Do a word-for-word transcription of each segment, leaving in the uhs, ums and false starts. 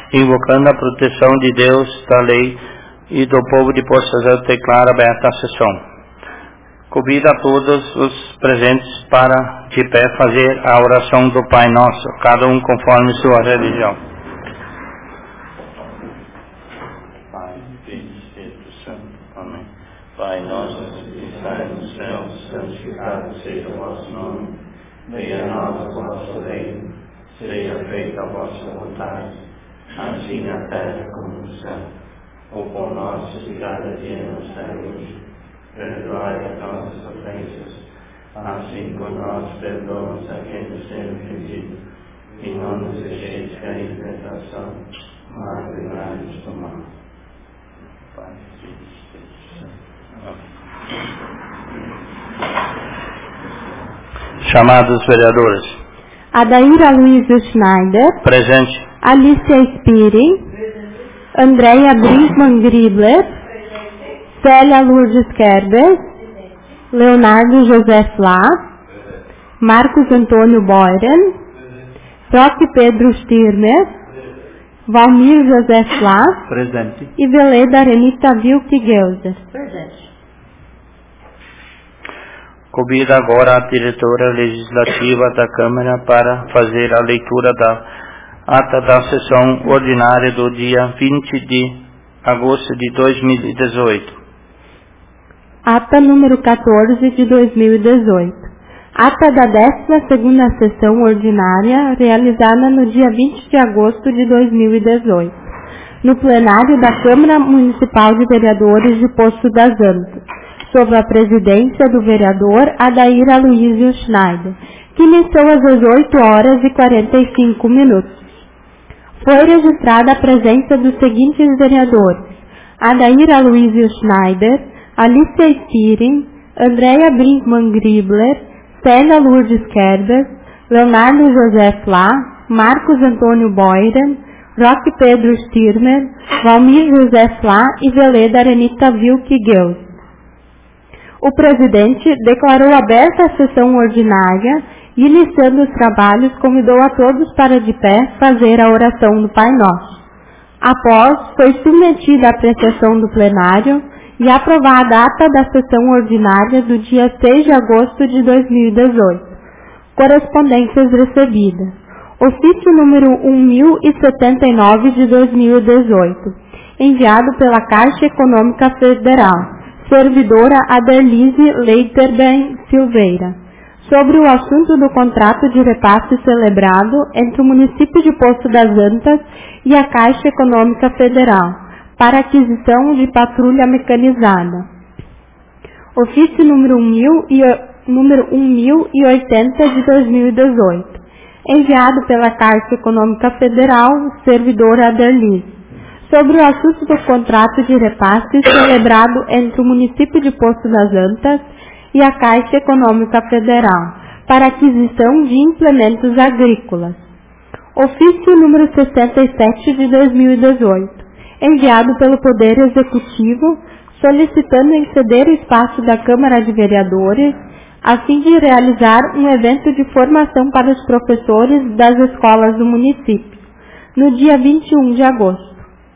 invocando a proteção de Deus, da lei e do povo de Poço das Antas, declara aberta a sessão. Convido a todos os presentes para, de pé, fazer a oração do Pai Nosso, cada um conforme sua religião. Pai, Filho e Espírito Santo. Amém. Pai nosso, que estás no céu, santificado seja o vosso nome. Venha a nós o vosso reino. Seja feita a vossa vontade, assim na terra como no céu. O pão nosso de cada dia nos dai hoje. Perdoai as nossas ofensas, assim como nós perdoamos a quem nos tem ofendido. E não nos deixeis cair em tentação, mas livrai-nos do mal. Pai, Filho e Espírito Santo. Amém. Chamados vereadores. Adair Aloysio Schneider. Presente. Alicia Spiri. Andréia Brinkmann Gribler. Célia Lourdes Kerber, Leonardo José Flá, Marcos Antônio Boyren, Roque Pedro Stirmer, Valmir José Flá, presente, e Veleda Renita Vilke Gelser. Presente. Convido agora a diretora legislativa da Câmara para fazer a leitura da ata da sessão ordinária do dia vinte de agosto de dois mil e dezoito. Ata número quatorze de dois mil e dezoito. Ata da décima segunda sessão ordinária, realizada no dia vinte de agosto de dois mil e dezoito, no plenário da Câmara Municipal de Vereadores de Poço das Antas, sob a presidência do vereador Adair Aloysio Schneider, que iniciou às dezoito horas e quarenta e cinco minutos. Foi registrada a presença dos seguintes vereadores: Adair Aloysio Schneider, Alicia Spiri, Andréia Brinkmann Gribler, Célia Lourdes Kerber, Leonardo José Flá, Marcos Antônio Boyren, Roque Pedro Stirmer, Valmir José Flá e Veleda Renita Vilke Gelser. O presidente declarou aberta a sessão ordinária e, iniciando os trabalhos, convidou a todos para de pé fazer a oração do Pai Nosso. Após, foi submetida à apreciação do plenário e aprovada a ata da sessão ordinária do dia seis de agosto de dois mil e dezoito. Correspondências recebidas. Ofício número um mil e setenta e nove de dois mil e dezoito, enviado pela Caixa Econômica Federal, servidora Adelise Leiterben Silveira, sobre o assunto do contrato de repasse celebrado entre o município de Poço das Antas e a Caixa Econômica Federal, para aquisição de patrulha mecanizada. Ofício número um mil e oitenta de dois mil e dezoito, enviado pela Caixa Econômica Federal, servidora Adelise, sobre o assunto do contrato de repasse celebrado entre o município de Poço das Antas e a Caixa Econômica Federal, para aquisição de implementos agrícolas. Ofício número sessenta e sete de dois mil e dezoito, enviado pelo Poder Executivo, solicitando em ceder o espaço da Câmara de Vereadores, a fim de realizar um evento de formação para os professores das escolas do município, no dia vinte e um de agosto.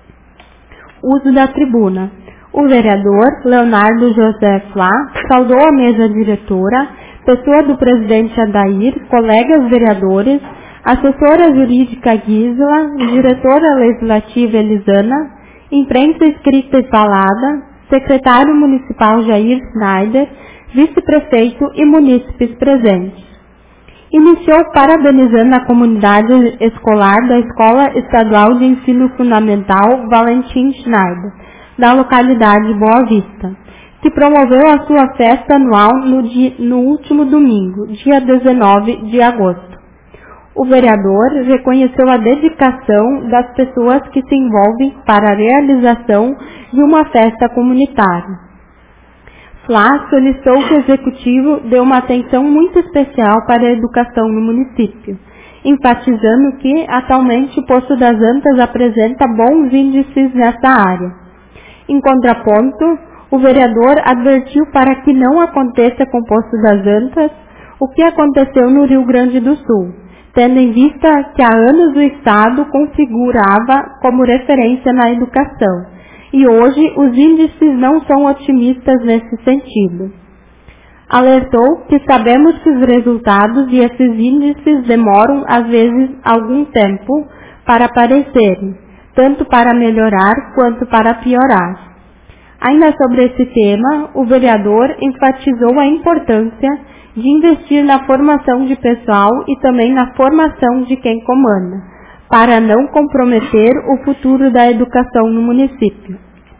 Uso da tribuna. O vereador Leonardo José Flá saudou a mesa diretora, pessoa do presidente Adair, colegas vereadores, assessora jurídica Gisela, diretora legislativa Elisana, imprensa escrita e falada, secretário municipal Jair Schneider, vice-prefeito e munícipes presentes. Iniciou parabenizando a comunidade escolar da Escola Estadual de Ensino Fundamental Valentim Schneider, da localidade Boa Vista, que promoveu a sua festa anual no, dia, no último domingo, dia dezenove de agosto. O vereador reconheceu a dedicação das pessoas que se envolvem para a realização de uma festa comunitária. Flá solicitou que o Executivo dê uma atenção muito especial para a educação no município, enfatizando que, atualmente, o Poço das Antas apresenta bons índices nessa área. Em contraponto, o vereador advertiu para que não aconteça com o Poço das Antas o que aconteceu no Rio Grande do Sul, tendo em vista que há anos o Estado configurava como referência na educação, e hoje os índices não são otimistas nesse sentido. Alertou que sabemos que os resultados e esses índices demoram, às vezes, algum tempo para aparecerem, tanto para melhorar quanto para piorar. Ainda sobre esse tema, o vereador enfatizou a importância de investir na formação de pessoal e também na formação de quem comanda, para não comprometer o futuro da educação no município.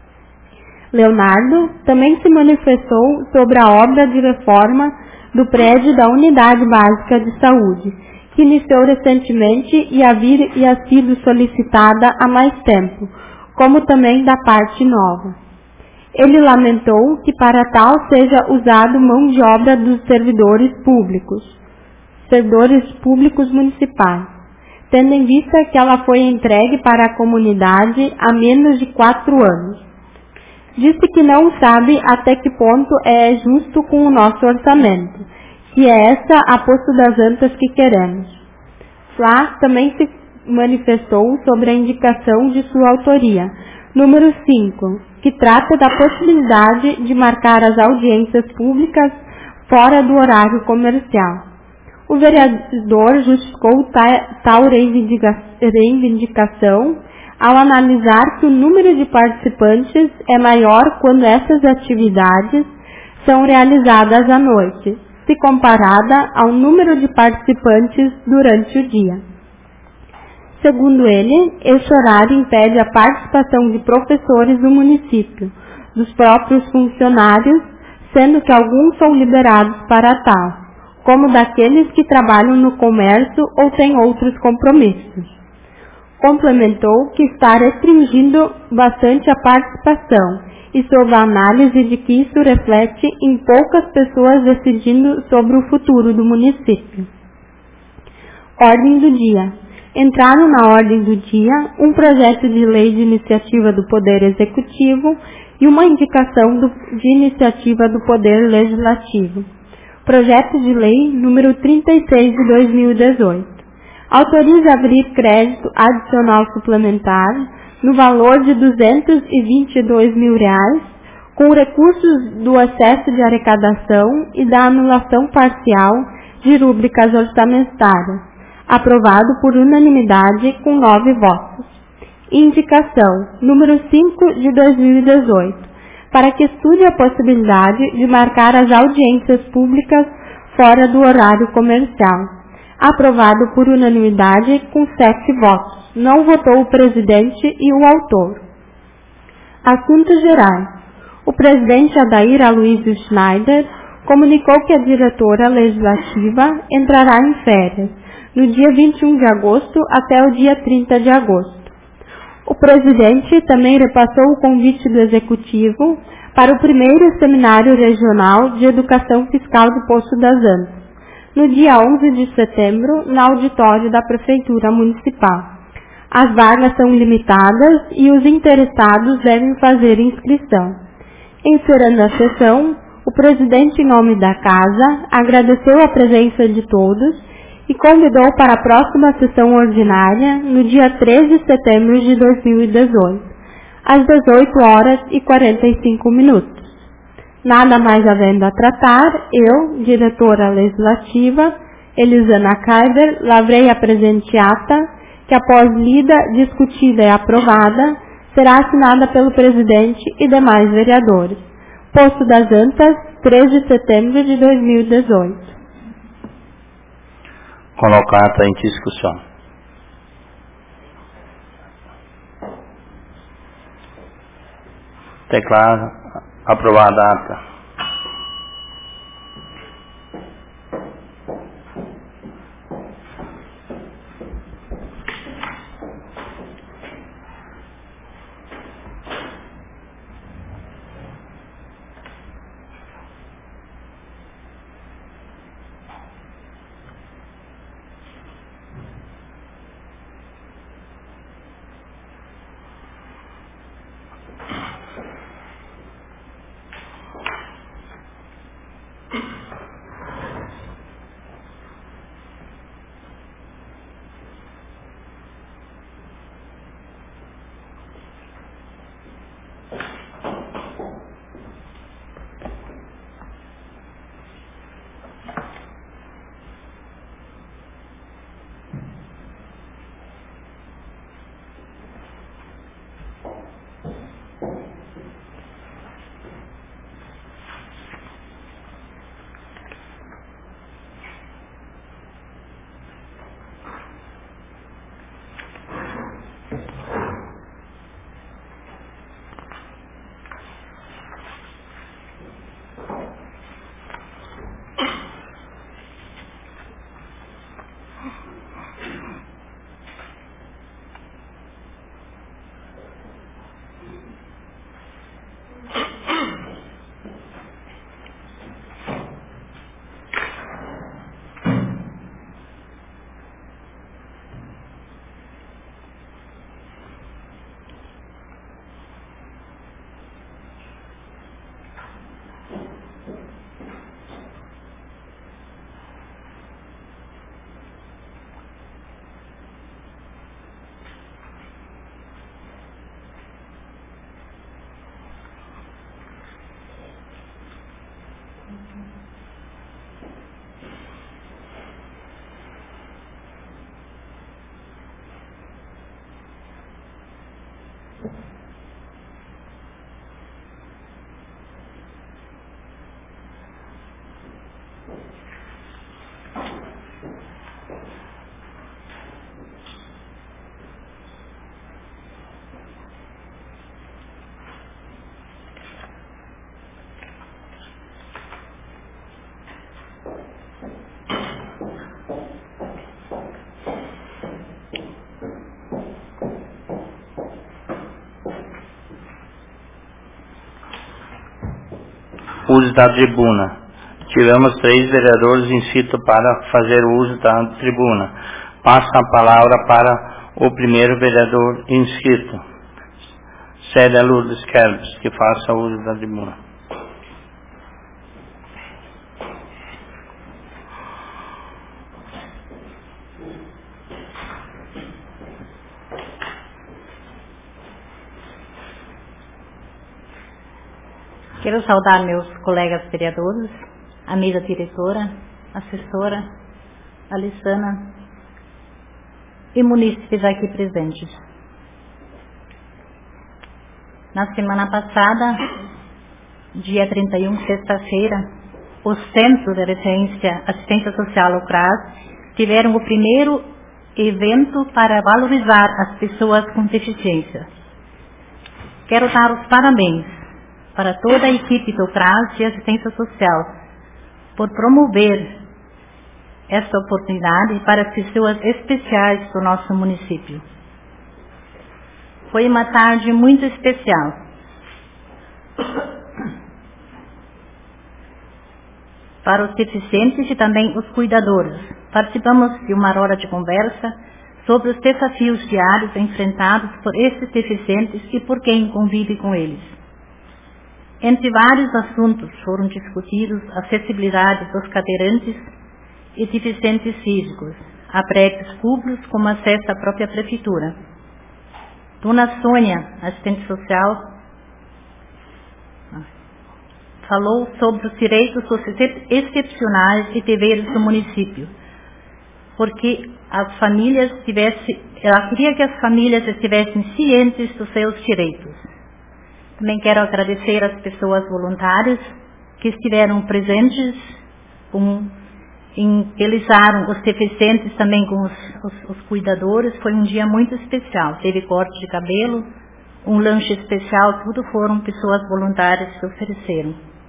Leonardo também se manifestou sobre a obra de reforma do prédio da Unidade Básica de Saúde, que iniciou recentemente e havia sido solicitada há mais tempo, como também da parte nova. Ele lamentou que para tal seja usado mão de obra dos servidores públicos, servidores públicos municipais, tendo em vista que ela foi entregue para a comunidade há menos de quatro anos. Disse que não sabe até que ponto é justo com o nosso orçamento, que é essa a Poço das Antas que queremos. Flá também se manifestou sobre a indicação de sua autoria, número cinco, que trata da possibilidade de marcar as audiências públicas fora do horário comercial. O vereador justificou tal reivindicação ao analisar que o número de participantes é maior quando essas atividades são realizadas à noite, se comparada ao número de participantes durante o dia. Segundo ele, este horário impede a participação de professores do município, dos próprios funcionários, sendo que alguns são liberados para tal, como daqueles que trabalham no comércio ou têm outros compromissos. Complementou que está restringindo bastante a participação e sob a análise de que isso reflete em poucas pessoas decidindo sobre o futuro do município. Ordem do dia. Entraram na ordem do dia um projeto de lei de iniciativa do Poder Executivo e uma indicação do, de iniciativa do Poder Legislativo. Projeto de lei número trinta e seis de dois mil e dezoito. Autoriza abrir crédito adicional suplementar no valor de duzentos e vinte e dois mil reais, com recursos do excesso de arrecadação e da anulação parcial de rúbricas orçamentárias, aprovado por unanimidade com nove votos. Indicação número cinco de dois mil e dezoito, para que estude a possibilidade de marcar as audiências públicas fora do horário comercial. Aprovado por unanimidade com sete votos. Não votou o presidente e o autor. Assuntos gerais. O presidente Adair Aloysio Schneider comunicou que a diretora legislativa entrará em férias, no dia vinte e um de agosto até o dia trinta de agosto. O presidente também repassou o convite do Executivo para o primeiro Seminário Regional de Educação Fiscal do Poço das Antas, no dia onze de setembro, no auditório da Prefeitura Municipal. As vagas são limitadas e os interessados devem fazer inscrição. Encerrando a sessão, o presidente, em nome da Casa, agradeceu a presença de todos e convidou para a próxima sessão ordinária, no dia treze de setembro de dois mil e dezoito, às dezoito horas e quarenta e cinco minutos. Nada mais havendo a tratar, eu, diretora legislativa, Elisana Kaiber, lavrei a presente ata, que após lida, discutida e aprovada, será assinada pelo presidente e demais vereadores. Poço das Antas, três de setembro de dois mil e dezoito. Colocar a ata em discussão. Declaro aprovada a ata. Uso da tribuna. Tivemos três vereadores inscritos para fazer uso da tribuna. Passo a palavra para o primeiro vereador inscrito, Célia Lourdes Kelbs, que faça uso da tribuna. Quero saudar meus colegas vereadores, a mesa diretora, assessora, Alessandra e munícipes aqui presentes. Na semana passada, dia trinta e um, sexta-feira, o Centro de Referência Assistência Social, o CRAS, tiveram o primeiro evento para valorizar as pessoas com deficiência. Quero dar os parabéns para toda a equipe do CRAS de Assistência Social por promover esta oportunidade para as pessoas especiais do nosso município. Foi uma tarde muito especial. Para os deficientes e também os cuidadores. Participamos de uma hora de conversa sobre os desafios diários enfrentados por esses deficientes e por quem convive com eles. Entre vários assuntos foram discutidos a acessibilidade dos cadeirantes e deficientes físicos a prédios públicos como acesso à própria prefeitura. Dona Sônia, assistente social, falou sobre os direitos excepcionais e deveres do município, porque as famílias tivessem, ela queria que as famílias estivessem cientes dos seus direitos. Também quero agradecer às pessoas voluntárias que estiveram presentes, com, em, realizaram os deficientes também com os, os, os cuidadores. Foi um dia muito especial. Teve corte de cabelo, um lanche especial, tudo foram pessoas voluntárias que ofereceram.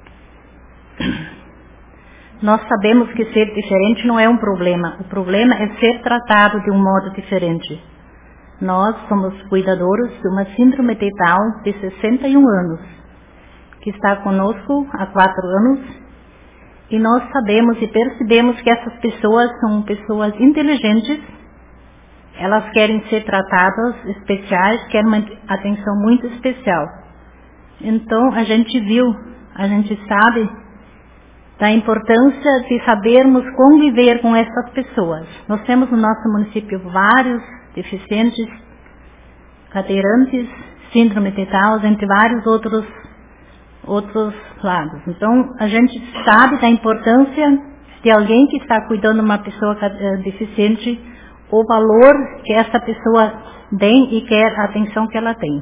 Nós sabemos que ser diferente não é um problema. O problema é ser tratado de um modo diferente. Nós somos cuidadores de uma síndrome de Down de sessenta e um anos, que está conosco há quatro anos, e nós sabemos e percebemos que essas pessoas são pessoas inteligentes, elas querem ser tratadas especiais, querem uma atenção muito especial. Então a gente viu, a gente sabe da importância de sabermos conviver com essas pessoas. Nós temos no nosso município vários deficientes, cadeirantes, síndrome de Down, entre vários outros, outros lados. Então, a gente sabe da importância de alguém que está cuidando de uma pessoa deficiente, o valor que essa pessoa tem e quer a atenção que ela tem.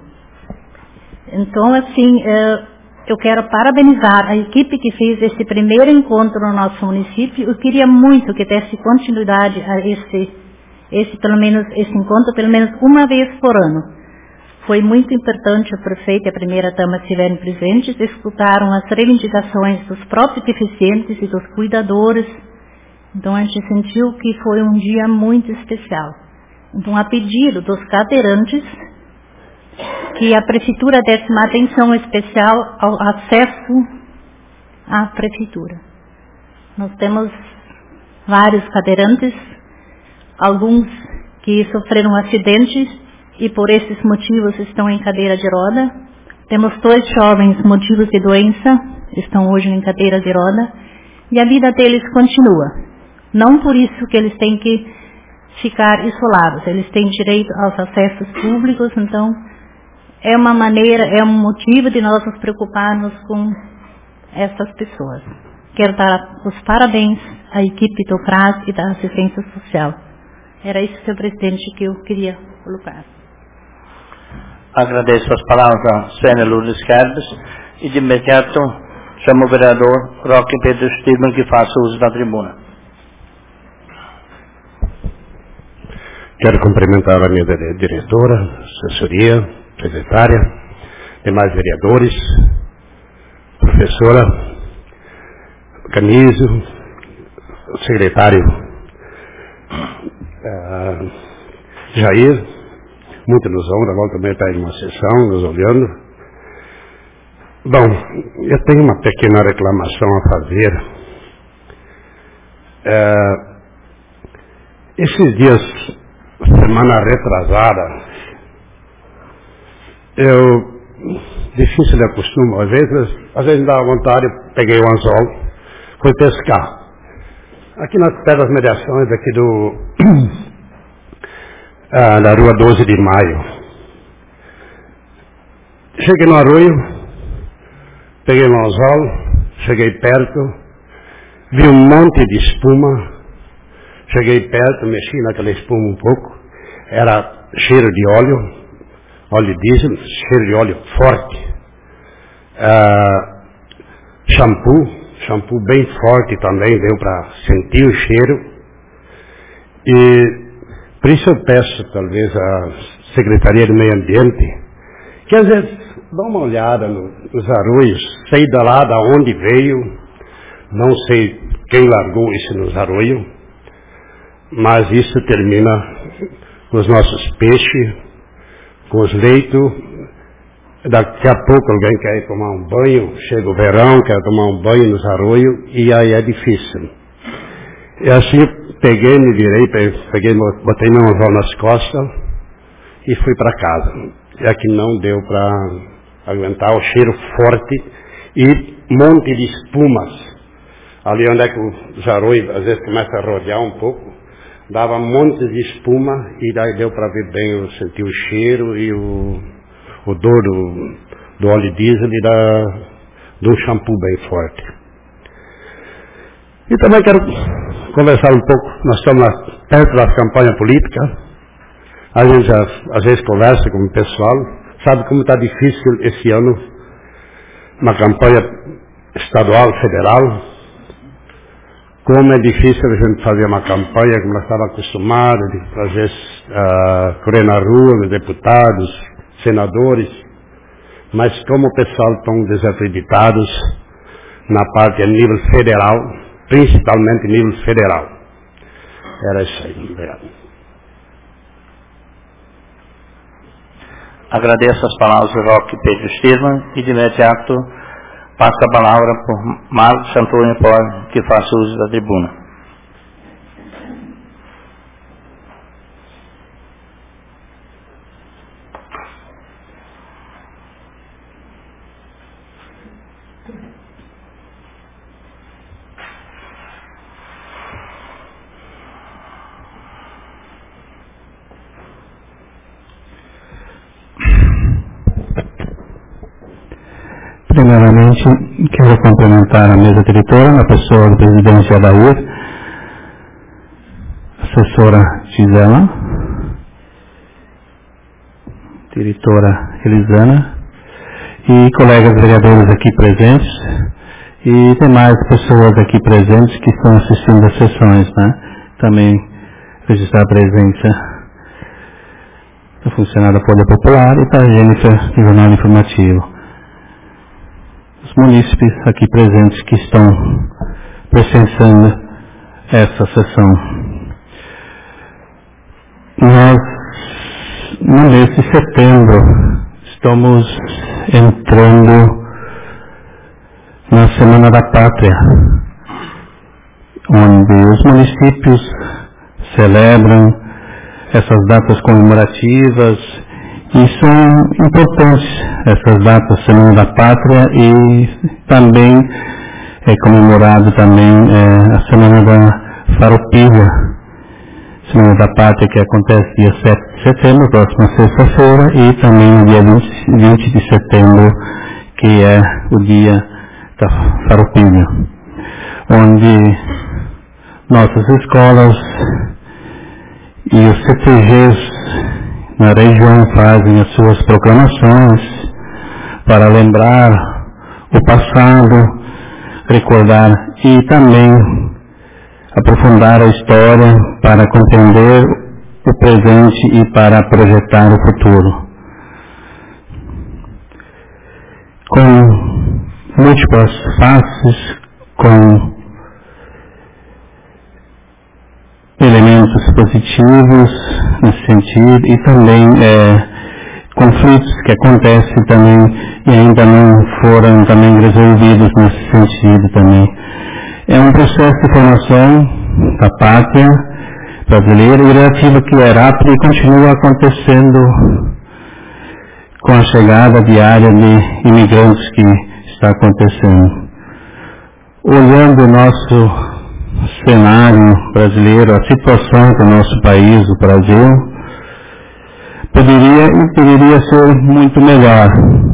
Então, assim, eu quero parabenizar a equipe que fez esse primeiro encontro no nosso município. Eu queria muito que desse continuidade a esse Esse, pelo menos, esse encontro, pelo menos uma vez por ano. Foi muito importante o prefeito e a primeira-dama estiverem presentes, escutaram as reivindicações dos próprios deficientes e dos cuidadores. Então, a gente sentiu que foi um dia muito especial. Então, a pedido dos cadeirantes, que a prefeitura desse uma atenção especial ao acesso à prefeitura. Nós temos vários cadeirantes, alguns que sofreram acidentes e por esses motivos estão em cadeira de roda. Temos dois jovens motivos de doença, estão hoje em cadeira de roda, e a vida deles continua. Não por isso que eles têm que ficar isolados, eles têm direito aos acessos públicos, então é uma maneira, é um motivo de nós nos preocuparmos com essas pessoas. Quero dar os parabéns à equipe do CRAS e da assistência social. Era isso, senhor presidente, que eu queria colocar. Agradeço as palavras da Sênia Lourdes Querbes e de imediato chamo o vereador Roque Pedro Estevam que faça uso da tribuna. Quero cumprimentar a minha diretora, assessoria, secretária, demais vereadores, professora Canísio, secretário uh, Jair, muito nos honra, logo também está em uma sessão, nos olhando. Bom, eu tenho uma pequena reclamação a fazer. Uh, esses dias, semana retrasada, eu, difícil de acostumo, às vezes, às vezes dá vontade, peguei o anzol, fui pescar. Aqui nas pedras mediações aqui do, ah, da rua doze de maio. Cheguei no arroio, peguei o anzol, cheguei perto, vi um monte de espuma, cheguei perto, mexi naquela espuma um pouco, era cheiro de óleo, óleo diesel, cheiro de óleo forte, ah, shampoo, shampoo bem forte também, deu para sentir o cheiro, e por isso eu peço talvez à Secretaria do Meio Ambiente, que às vezes dá uma olhada no, nos arroios, sei da lá da onde veio, não sei quem largou isso nos arroios, mas isso termina com os nossos peixes, com os leitos. Daqui a pouco alguém quer ir tomar um banho, chega o verão, quer tomar um banho nos arroios, e aí é difícil. E assim eu peguei, me virei, peguei, botei meu anzol nas costas e fui para casa. E aqui não deu para aguentar o cheiro forte e um monte de espumas. Ali onde é que os arroios às vezes começa a rodear um pouco, dava um monte de espuma e daí deu para ver bem, eu senti o cheiro e o, o odor do, do óleo diesel e da, do shampoo bem forte. E também quero conversar um pouco, nós estamos lá, perto da campanha política, a gente já, às vezes conversa com o pessoal, sabe como está difícil esse ano, uma campanha estadual, federal, como é difícil a gente fazer uma campanha como nós estávamos acostumados, de fazer uh, correr na rua, os deputados, senadores, mas como o pessoal estão desacreditados na parte a nível federal, principalmente a nível federal. Era isso aí, obrigado. Agradeço as palavras do Roque Pedro Estevam e de imediato passo a palavra por Marcos Antônio Pó, que faça uso da tribuna. Primeiramente, quero cumprimentar a mesa diretora, na pessoa do presidente Adair, assessora Gisela, diretora Elisana, e colegas vereadores aqui presentes, e demais pessoas aqui presentes que estão assistindo às sessões, né? Também registrar a presença do funcionário da Folha Popular e da Jennifer do Jornal Informativo. Os munícipes aqui presentes que estão presenciando essa sessão. Nós, no mês de setembro, estamos entrando na Semana da Pátria, onde os municípios celebram essas datas comemorativas. E são importantes essas datas, Semana da Pátria, e também é comemorado também é, a Semana da Farroupilha, Semana da Pátria, que acontece dia sete de setembro, próxima sexta-feira, e também no dia vinte de setembro, que é o dia da Farroupilha, onde nossas escolas e os C T Gs na região fazem as suas proclamações para lembrar o passado, recordar e também aprofundar a história para compreender o presente e para projetar o futuro. Com múltiplas faces, com elementos positivos nesse sentido e também é, conflitos que acontecem também e ainda não foram também resolvidos nesse sentido também. É um processo de formação da pátria brasileira e relativa que é rápido e continua acontecendo com a chegada diária de imigrantes que está acontecendo. Olhando o nosso cenário brasileiro, a situação do nosso país, o Brasil, poderia e poderia ser muito melhor,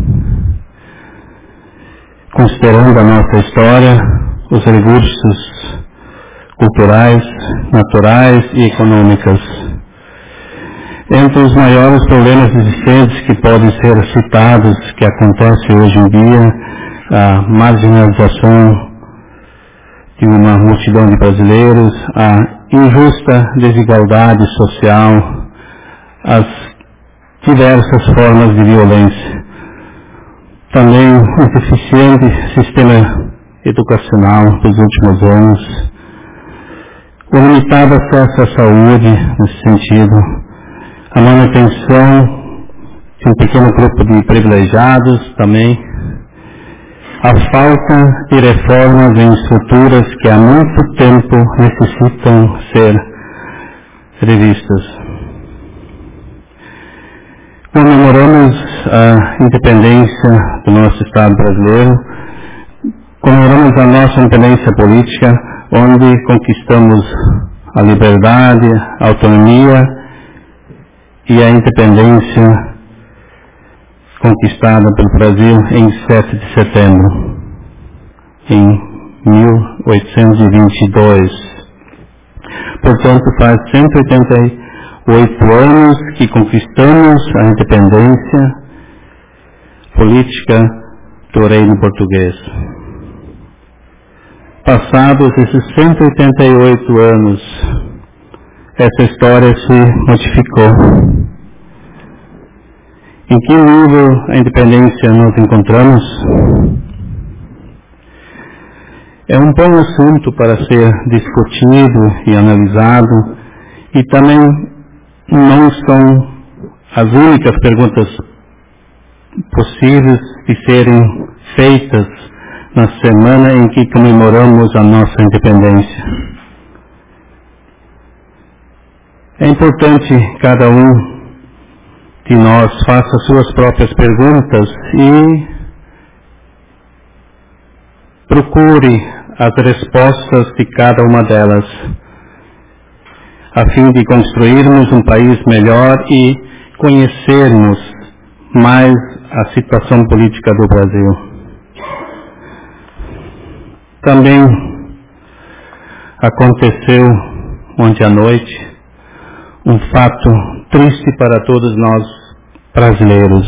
considerando a nossa história, os recursos culturais, naturais e econômicos. Entre os maiores problemas existentes que podem ser citados, que acontece hoje em dia, a marginalização de uma multidão de brasileiros, a injusta desigualdade social, as diversas formas de violência. Também o deficiente sistema educacional dos últimos anos, o limitado acesso à saúde, nesse sentido, a manutenção de um pequeno grupo de privilegiados também, a falta de reformas em estruturas que há muito tempo necessitam ser revistas. Comemoramos a independência do nosso Estado brasileiro, comemoramos a nossa independência política, onde conquistamos a liberdade, a autonomia e a independência conquistada pelo Brasil em sete de setembro, em mil oitocentos e vinte e dois. Portanto, faz cento e oitenta e oito anos que conquistamos a independência política do Reino Português. Passados esses cento e oitenta e oito anos, essa história se modificou. Em que nível a independência nós encontramos? É um bom assunto para ser discutido e analisado, e também não são as únicas perguntas possíveis de serem feitas na semana em que comemoramos a nossa independência. É importante cada um de nós faça suas próprias perguntas e procure as respostas de cada uma delas, a fim de construirmos um país melhor e conhecermos mais a situação política do Brasil. Também aconteceu ontem à noite um fato triste para todos nós brasileiros.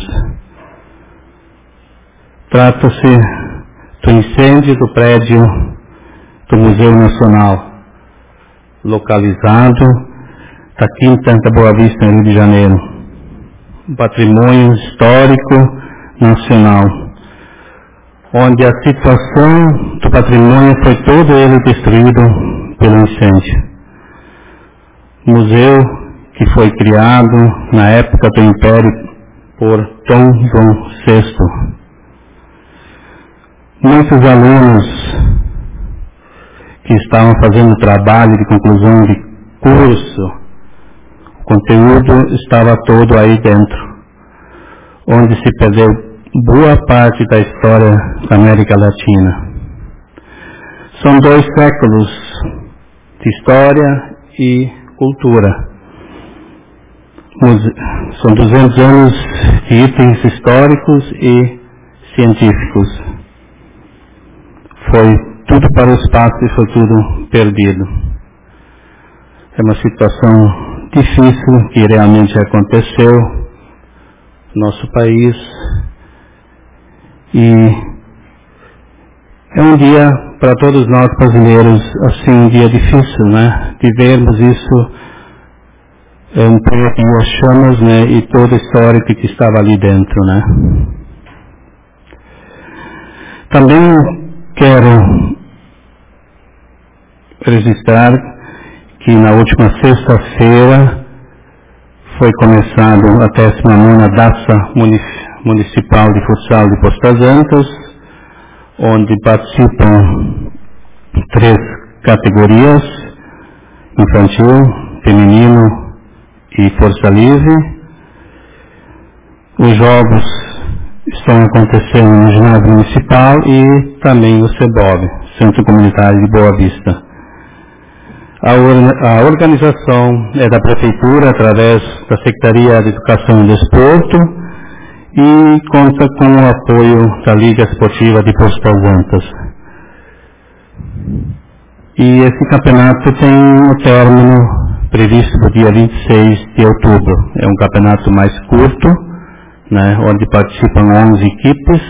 Trata-se do incêndio do prédio do Museu Nacional, localizado da Quinta da Boa Vista, no Rio de Janeiro. Um patrimônio histórico nacional, onde a situação do patrimônio foi todo ele destruído pelo incêndio. Museu que foi criado na época do Império por Dom João sexto. Muitos alunos que estavam fazendo trabalho de conclusão de curso, o conteúdo estava todo aí dentro, onde se perdeu boa parte da história da América Latina. São dois séculos de história e cultura. São duzentos anos de itens históricos e científicos. Foi tudo para o espaço e foi tudo perdido. É uma situação difícil que realmente aconteceu no nosso país. E é um dia para todos nós brasileiros, assim, um dia difícil, né? De vermos isso em preto as chamas, né? E toda a história que estava ali dentro, né? Também quero registrar que na última sexta-feira foi começado a décima nona Daça Municipal de Futsal de Postas Antas, onde participam três categorias: infantil, feminino e força livre. Os jogos estão acontecendo no ginásio municipal e também no CEBOV, Centro Comunitário de Boa Vista. A, or a organização é da Prefeitura, através da Secretaria de Educação e Desporto, e conta com o apoio da Liga Esportiva de Postas Antas. E esse campeonato tem um término previsto para o dia vinte e seis de outubro. É um campeonato mais curto, né, onde participam onze equipes,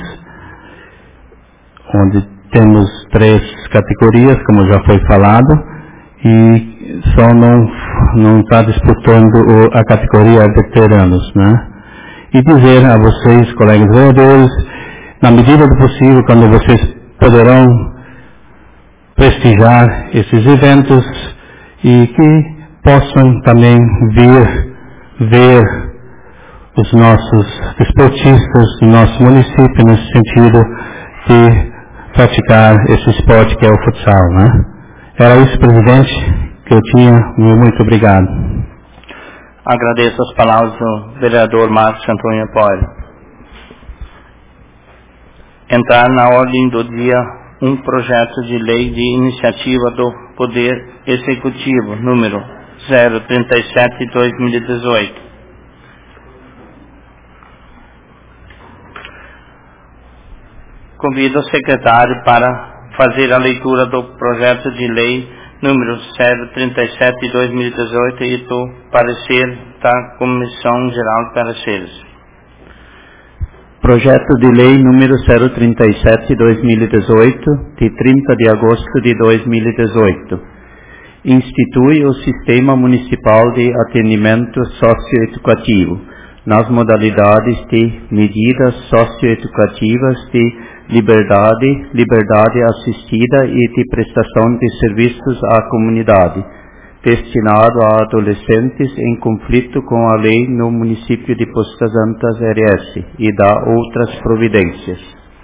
onde temos três categorias, como já foi falado, e só não não está disputando o, a categoria veteranos, né? E dizer a vocês, colegas vereadores, na medida do possível, quando vocês poderão prestigiar esses eventos e que possam também vir ver os nossos desportistas do nosso município nesse sentido de praticar esse esporte que é o futsal, né? Era isso, presidente, que eu tinha. Muito obrigado. Agradeço as palavras do vereador Marcos Antônio Apoio. Entrar na ordem do dia um projeto de lei de iniciativa do Poder Executivo, número zero trinta e sete de dois mil e dezoito. Convido o secretário para fazer a leitura do projeto de lei número zero trinta e sete de dois mil e dezoito e do parecer da Comissão Geral de Pareceres. Projeto de Lei número zero trinta e sete de dois mil e dezoito, de trinta de agosto de dois mil e dezoito. Institui o Sistema Municipal de Atendimento Socioeducativo, nas modalidades de medidas socioeducativas de liberdade, liberdade assistida e de prestação de serviços à comunidade, destinado a adolescentes em conflito com a lei no município de Postas Antas R S e da outras providências.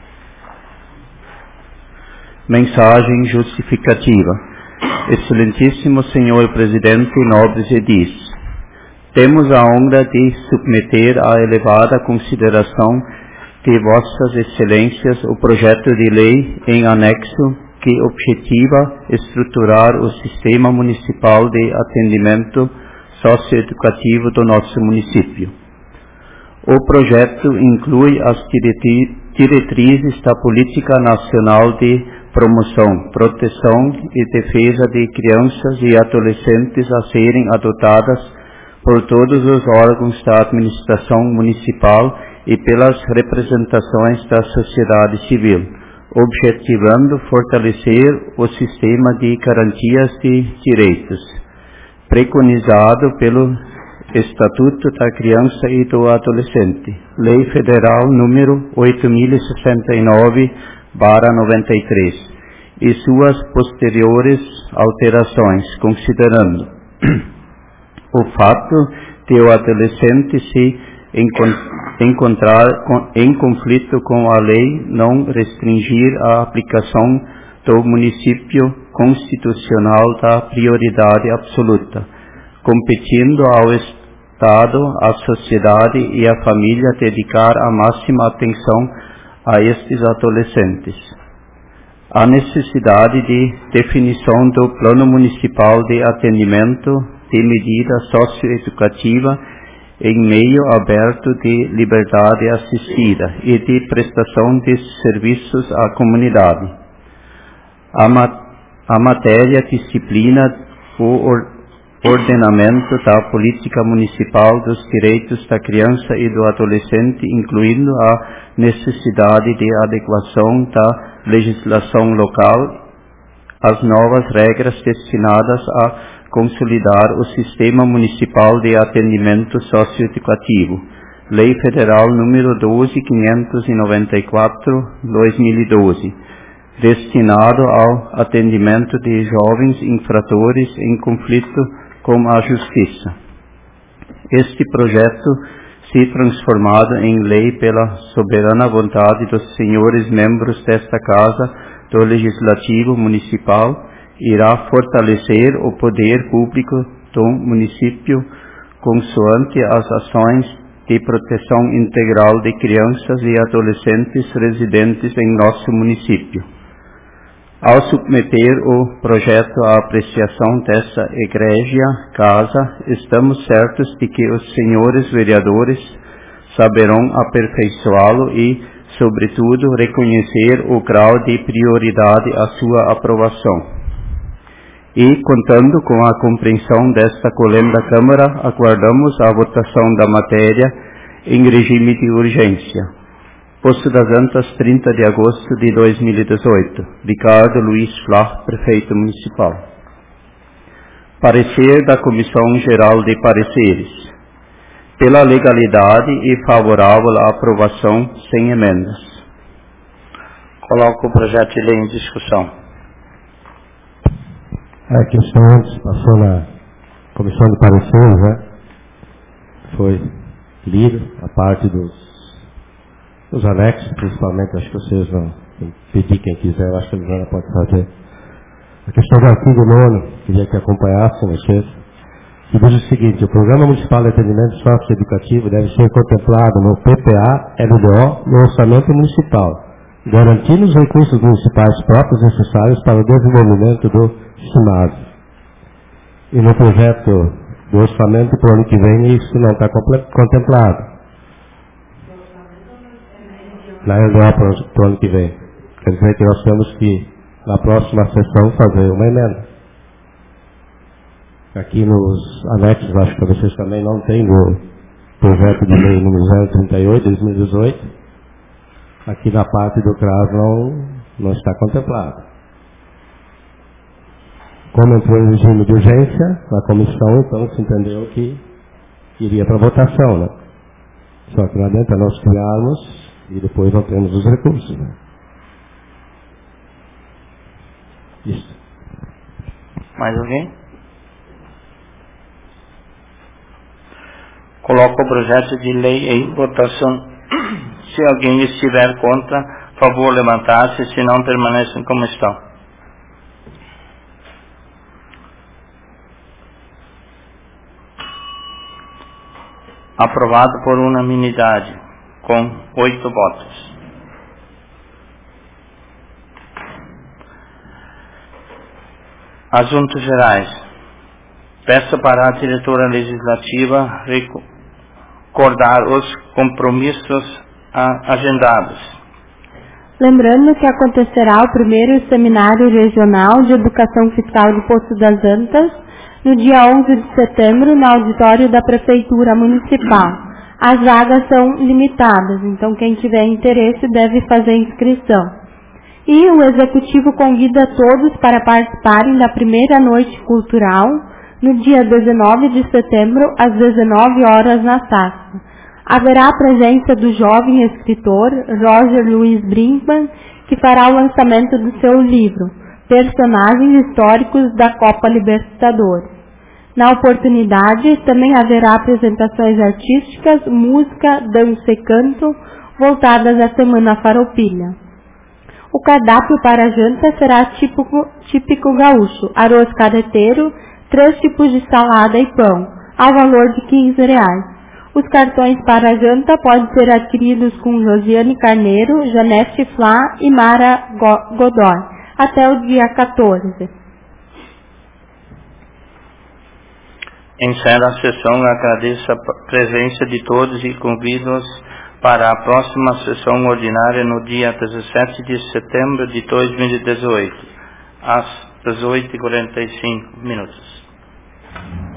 Mensagem justificativa. Excelentíssimo Senhor Presidente, nobres edis, temos a honra de submeter à elevada consideração de Vossas Excelências o projeto de lei em anexo que objetiva estruturar o Sistema Municipal de Atendimento Socioeducativo do nosso município. O projeto inclui as diretrizes da Política Nacional de Promoção, Proteção e Defesa de Crianças e Adolescentes a serem adotadas por todos os órgãos da administração municipal e pelas representações da sociedade civil, objetivando fortalecer o sistema de garantias de direitos, preconizado pelo Estatuto da Criança e do Adolescente, Lei Federal número oito mil e sessenta e nove barra noventa e três, e suas posteriores alterações, considerando o fato de o adolescente se encontrar em conflito com a lei não restringir a aplicação do município constitucional da prioridade absoluta, competindo ao Estado, à sociedade e à família dedicar a máxima atenção a estes adolescentes. A necessidade de definição do Plano Municipal de Atendimento de Medida Socioeducativa em meio aberto de liberdade assistida e de prestação de serviços à comunidade. A, ma a matéria disciplina o, or ordenamento da política municipal dos direitos da criança e do adolescente, incluindo a necessidade de adequação da legislação local às novas regras destinadas a consolidar o Sistema Municipal de Atendimento Socioeducativo, Lei Federal número doze mil quinhentos e noventa e quatro, dois mil e doze, destinado ao atendimento de jovens infratores em conflito com a Justiça. Este projeto, se transformado em lei pela soberana vontade dos senhores membros desta Casa do Legislativo Municipal, irá fortalecer o poder público do município consoante as ações de proteção integral de crianças e adolescentes residentes em nosso município. Ao submeter o projeto à apreciação dessa egrégia Casa, estamos certos de que os senhores vereadores saberão aperfeiçoá-lo e, sobretudo, reconhecer o grau de prioridade à sua aprovação. E, contando com a compreensão desta colenda Câmara, aguardamos a votação da matéria em regime de urgência. Poço das Antas, trinta de agosto de dois mil e dezoito. Ricardo Luiz Flach, Prefeito Municipal. Parecer da Comissão Geral de Pareceres. Pela legalidade e favorável à aprovação sem emendas. Coloco o projeto de lei em discussão. A questão antes passou na Comissão de Pareceres, né? Foi lido a parte dos os anexos, principalmente, acho que vocês vão pedir quem quiser, eu acho que a Luana pode fazer. A questão do artigo nono, queria que acompanhassem vocês, que diz o seguinte: o Programa Municipal de Atendimento Socioeducativo deve ser contemplado no P P A L D O no orçamento municipal, garantindo os recursos municipais próprios necessários para o desenvolvimento do SIMAS. E no projeto do orçamento para o ano que vem, isso não está contemplado. Na L D O para o ano que vem. Quer dizer que nós temos que, na próxima sessão, fazer uma emenda. Aqui nos anexos, acho que vocês também não têm no projeto de lei número zero trinta e oito, dois mil e dezoito. Aqui na parte do C R A S não, não está contemplado. Como entrou em regime de urgência na comissão, então se entendeu que iria para votação, né? Só que não adianta nós criarmos e depois não temos os recursos, né? Isso. Mais alguém? Coloco o projeto de lei em votação. Se alguém estiver contra, favor levantar-se, se não permanecem como estão. Aprovado por unanimidade, com oito votos. Assuntos gerais. Peço para a diretora legislativa recordar os compromissos agendados. Lembrando que acontecerá o primeiro Seminário Regional de Educação Fiscal de Poço das Antas, no dia onze de setembro, no auditório da Prefeitura Municipal. As vagas são limitadas, então quem tiver interesse deve fazer inscrição. E o Executivo convida todos para participarem da primeira noite cultural, no dia dezenove de setembro, às dezenove horas, na Tasca. Haverá a presença do jovem escritor Roger Luiz Brinkman, que fará o lançamento do seu livro, Personagens Históricos da Copa Libertadores. Na oportunidade, também haverá apresentações artísticas, música, dança e canto, voltadas à Semana Farroupilha. O cardápio para a janta será típico, típico gaúcho, arroz carreteiro, três tipos de salada e pão, ao valor de quinze reais. Os cartões para a janta podem ser adquiridos com Josiane Carneiro, Janete Flá e Mara Godoy, até o dia quatorze. Encerro a sessão, agradeço a presença de todos e convido-os para a próxima sessão ordinária no dia dezessete de setembro de dois mil e dezoito, às dezoito e quarenta e cinco minutos.